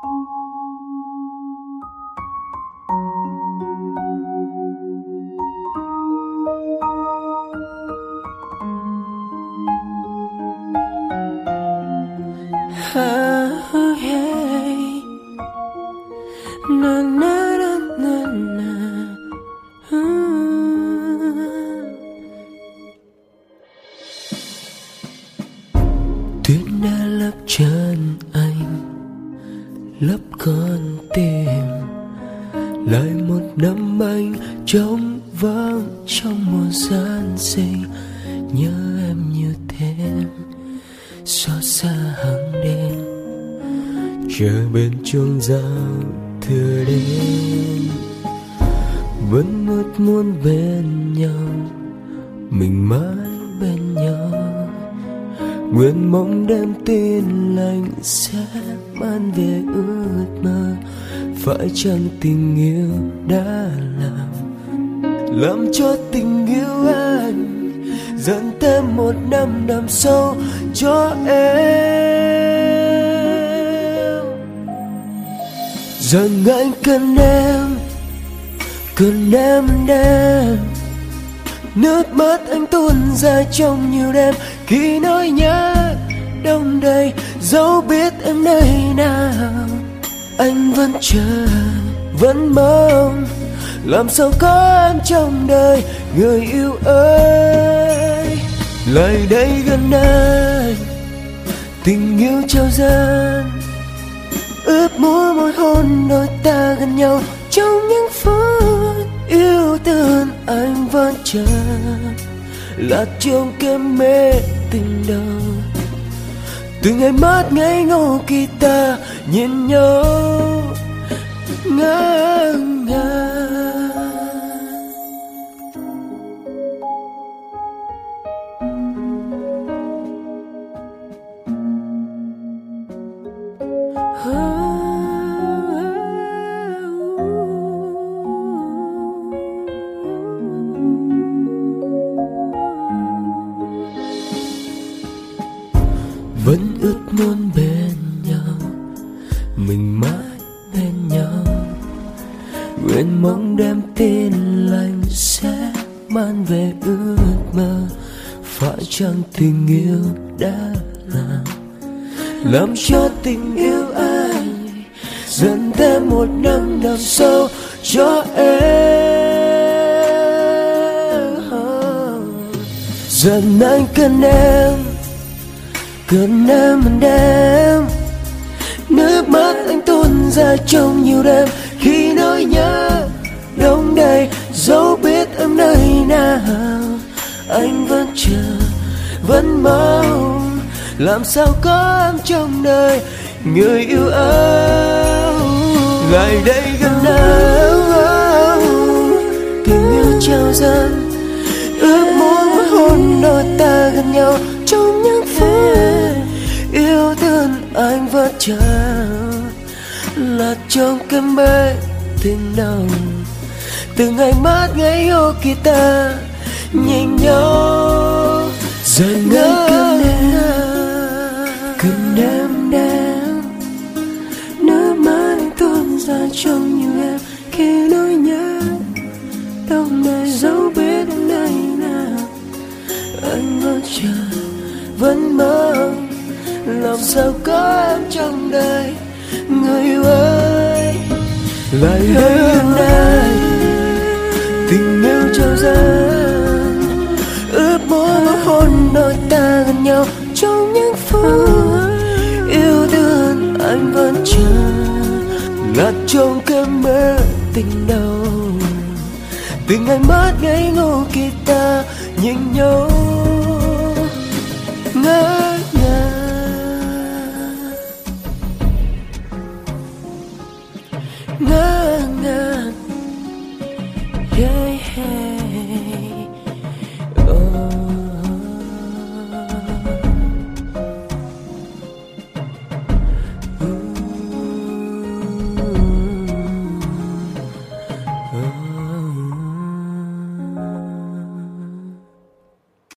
Tuyết đã lấp chân anh, lấp con tim. Lại một năm anh trống vắng trong một gian sinh. Nhớ em như thế, xót xa hàng đêm, chờ bên chuông giao thừa đến. Vẫn ước muốn bên nhau, mình mãi bên nhau. Nguyện mong đêm tin lành sẽ mang về ước mơ. Phải chăng tình yêu đã làm cho tình yêu anh dần thêm một năm đằng sau cho em. Rằng anh cần em đêm. Nước mắt anh tuôn ra trong nhiều đêm khi nỗi nhớ đông đầy, dẫu biết em nơi nào. Anh vẫn chờ, vẫn mong, làm sao có em trong đời, người yêu ơi. Lại đây gần anh, tình yêu trao dâng, ước muốn một hôn đôi ta gần nhau trong những phút yêu thương. Anh vẫn chờ, là trong cơn mê tình đầu. Từ ngày mất ngây ngô khi ta nhìn nhau ngỡ ngàng. Vẫn ước muốn bên nhau, mình mãi bên nhau. Nguyện mong đêm tin lành sẽ mang về ước mơ. Phải chăng tình yêu đã làm cho tình yêu anh dần thêm một năm đằng sau cho em. Dần anh cần em đêm. Nước mắt anh tuôn ra trong nhiều đêm khi nỗi nhớ đông đầy, dẫu biết em nơi nào. Anh vẫn chờ, vẫn mong, làm sao có em trong đời, người yêu ơi. Lại đây gần anh, tình yêu trao dâng, ước muốn một hôn đôi ta gần nhau trong những phút yêu thương. Anh vẫn chờ, là trong cơn mê tình đầu. Từ ngày mất ngây ngô khi ta nhìn nhau. Giờ ngỡ cần em đêm. Nước mắt anh tuôn ra trong nhiều em khi nỗi nhớ đông đầy, dẫu biết em nơi nào. Anh vẫn chờ, vẫn mong, làm sao có em trong đời, người yêu ơi. Lại đây gần đây, tình yêu trao dâng, ước muốn một hôn đôi ta gần nhau trong những phút yêu thương. Anh vẫn chờ, là trong cơn mơ tình đầu. Từ ngày mất ngây ngô khi ta nhìn nhau ngỡ